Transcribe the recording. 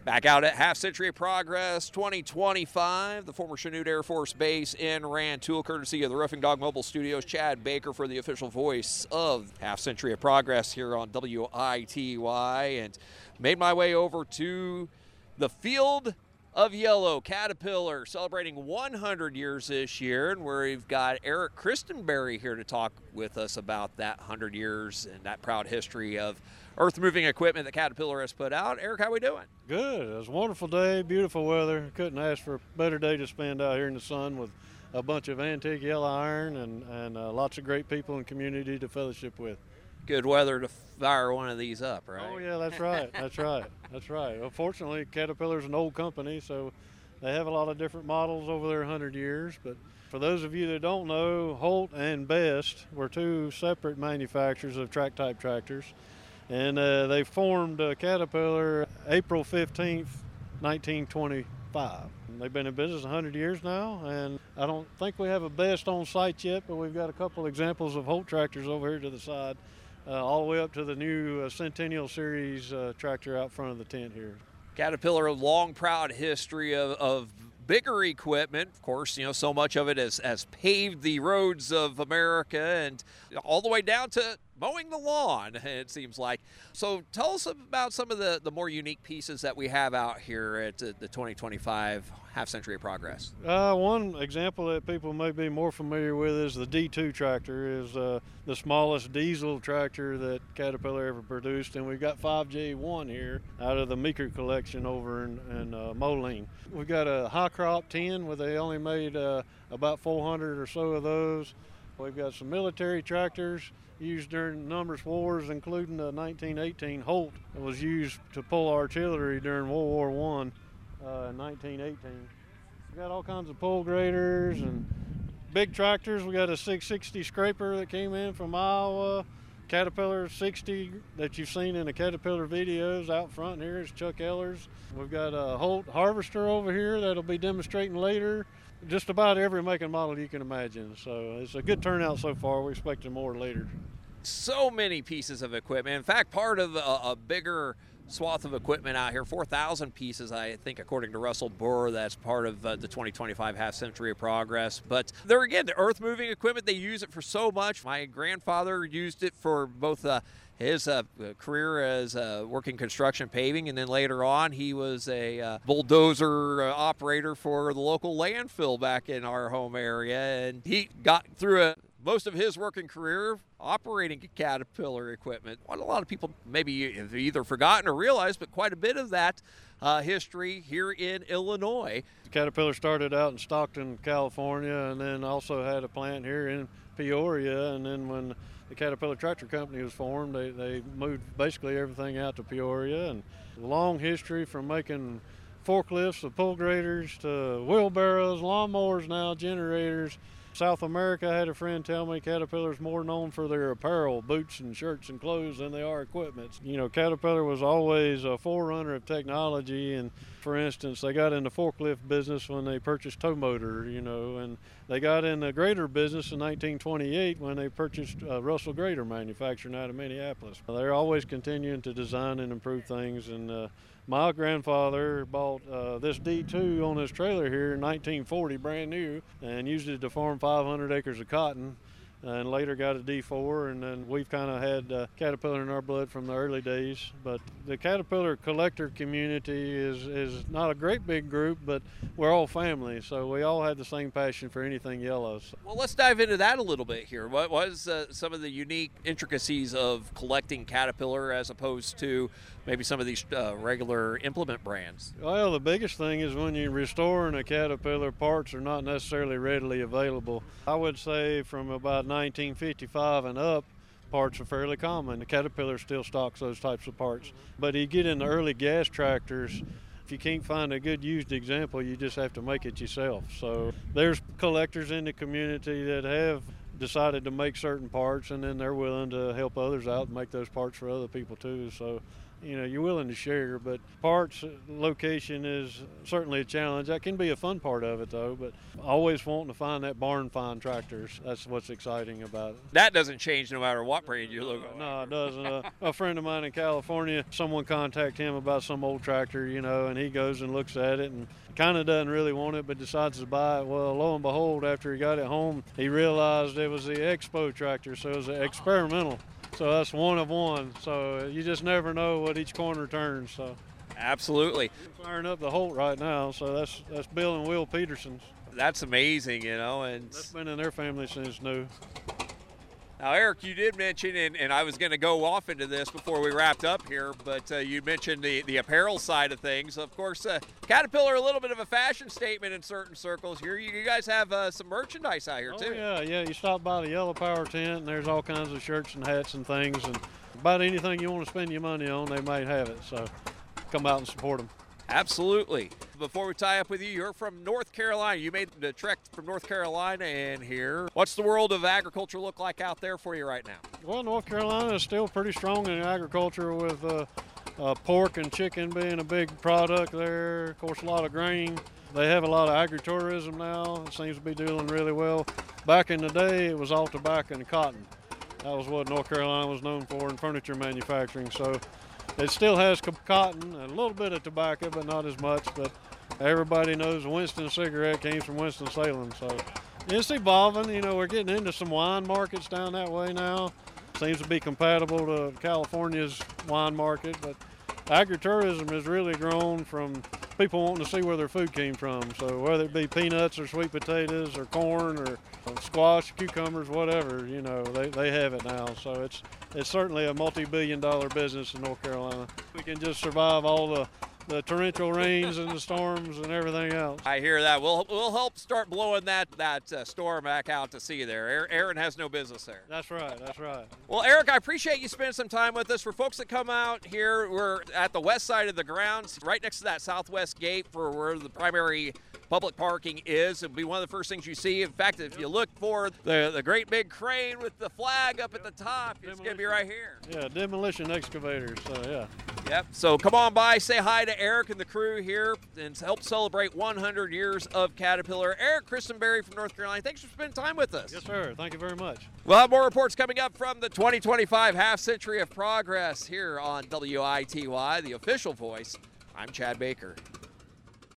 Back out at Half Century of Progress 2025, the former Chanute Air Force Base in Rantoul, courtesy of the Roofing Dog Mobile Studios. Chad Baker for the official voice of Half Century of Progress here on WITY, and made my way over to the Field of Yellow. Caterpillar celebrating 100 years this year, and we've got Eric Christenberry here to talk with us about that 100 years and that proud history of earth-moving equipment that Caterpillar has put out. Eric, how we doing? Good. It was a wonderful day, beautiful weather. Couldn't ask for a better day to spend out here in the sun with a bunch of antique yellow iron and lots of great people and community to fellowship with. Good weather to fire one of these up, right? Oh, yeah, that's right. That's right. That's right. Well, fortunately, Caterpillar's an old company, so they have a lot of different models over their 100 years. But for those of you that don't know, Holt and Best were two separate manufacturers of track-type tractors. And they formed Caterpillar April 15th, 1925. They've been in business 100 years now, and I don't think we have a Best on site yet, but we've got a couple examples of Holt tractors over here to the side, all the way up to the new Centennial Series tractor out front of the tent here. Caterpillar, a long, proud history of bigger equipment. Of course, so much of it has paved the roads of America, and all the way down to mowing the lawn, it seems like. So tell us about some of the more unique pieces that we have out here at the 2025 Half Century of Progress. One example that people may be more familiar with is the D2 tractor, is the smallest diesel tractor that Caterpillar ever produced, and we've got 5J1 here out of the Meeker collection over in Moline. We've got a high crop 10 where they only made about 400 or so of those. We've got some military tractors used during numerous wars, including the 1918 Holt that was used to pull artillery during World War I in 1918. We got all kinds of pull graders and big tractors. We got a 660 scraper that came in from Iowa. Caterpillar 60 that you've seen in the Caterpillar videos out front here is Chuck Eller's. We've got a Holt harvester over here that'll be demonstrating later. Just about every make and model you can imagine. So it's a good turnout so far. We're expecting more later. So many pieces of equipment. In fact, part of a bigger swath of equipment out here, 4,000 pieces, I think, according to Russell Burr, that's part of the 2025 Half Century of Progress. But there again, the earth-moving equipment, they use it for so much. My grandfather used it for both his career as working construction paving, and then later on he was a bulldozer operator for the local landfill back in our home area, and he got through most of his working career operating Caterpillar equipment. What a lot of people maybe have either forgotten or realized, but quite a bit of that history here in Illinois. Caterpillar started out in Stockton, California, and then also had a plant here in Peoria, and then when the Caterpillar Tractor Company was formed, they moved basically everything out to Peoria. And a long history from making forklifts to pull graders to wheelbarrows, lawnmowers now, generators. South America, I had a friend tell me Caterpillar's more known for their apparel, boots and shirts and clothes, than they are equipment. Caterpillar was always a forerunner of technology, and for instance, they got in the forklift business when they purchased Tow Motor, and they got in the grader business in 1928 when they purchased Russell Grader manufacturing out of Minneapolis. They're always continuing to design and improve things, and my grandfather bought this D2 on his trailer here in 1940, brand new, and used it to farm 500 acres of cotton, and later got a D4, and then we've kind of had Caterpillar in our blood from the early days. But the Caterpillar collector community is not a great big group, but we're all family, so we all have the same passion for anything yellow. Well, let's dive into that a little bit here. What was some of the unique intricacies of collecting Caterpillar as opposed to maybe some of these regular implement brands? Well, the biggest thing is when you're restoring a Caterpillar, parts are not necessarily readily available. I would say from about 1955 and up, parts are fairly common. The Caterpillar still stocks those types of parts. But you get in the early gas tractors, if you can't find a good used example, you just have to make it yourself. So there's collectors in the community that have decided to make certain parts, and then they're willing to help others out and make those parts for other people too. So you're willing to share. But parts location is certainly a challenge. That can be a fun part of it, though. But always wanting to find that barn find tractors. That's what's exciting about it. That doesn't change no matter what brand you look at. No, it doesn't. A friend of mine in California, someone contacted him about some old tractor, and he goes and looks at it and kind of doesn't really want it, but decides to buy it. Well, lo and behold, after he got it home, he realized it was the Expo tractor, so it was an experimental. So that's one of one. So you just never know what each corner turns. So absolutely. Firing up the Holt right now. So that's Bill and Will Petersons. That's amazing, and that's been in their family since new. Now, Eric, you did mention, and I was going to go off into this before we wrapped up here, but you mentioned the apparel side of things. Of course, Caterpillar, a little bit of a fashion statement in certain circles here. You guys have some merchandise out here, too. Yeah. You stop by the Yellow Power tent, and there's all kinds of shirts and hats and things. And about anything you want to spend your money on, they might have it. So come out and support them. Absolutely. Before we tie up with you, you're from North Carolina. You made the trek from North Carolina and here. What's the world of agriculture look like out there for you right now? Well, North Carolina is still pretty strong in agriculture with pork and chicken being a big product there. Of course, a lot of grain. They have a lot of agritourism now. It seems to be doing really well. Back in the day, it was all tobacco and cotton. That was what North Carolina was known for in furniture manufacturing. So it still has cotton, a little bit of tobacco, but not as much. But everybody knows Winston cigarette came from Winston-Salem. So it's evolving. We're getting into some wine markets down that way now. Seems to be compatible to California's wine market. But agritourism has really grown from people wanting to see where their food came from. So whether it be peanuts or sweet potatoes or corn or squash, cucumbers, whatever, they have it now. So it's certainly a multi-billion-dollar business in North Carolina. We can just survive all the torrential rains and the storms and everything else. I hear that. We'll help start blowing that storm back out to sea there. Aaron has no business there. That's right. Well, Eric, I appreciate you spending some time with us. For folks that come out here, we're at the west side of the grounds, right next to that southwest gate for where the primary public parking is. It'll be one of the first things you see. In fact, if you look for the great big crane with the flag up at the top, it's going to be right here. Yeah, demolition excavators, so yeah. Yep, so come on by, say hi to Eric and the crew here, and help celebrate 100 years of Caterpillar. Eric Christenberry from North Carolina, thanks for spending time with us. Yes, sir. Thank you very much. We'll have more reports coming up from the 2025 Half Century of Progress here on WITY, the official voice. I'm Chad Baker.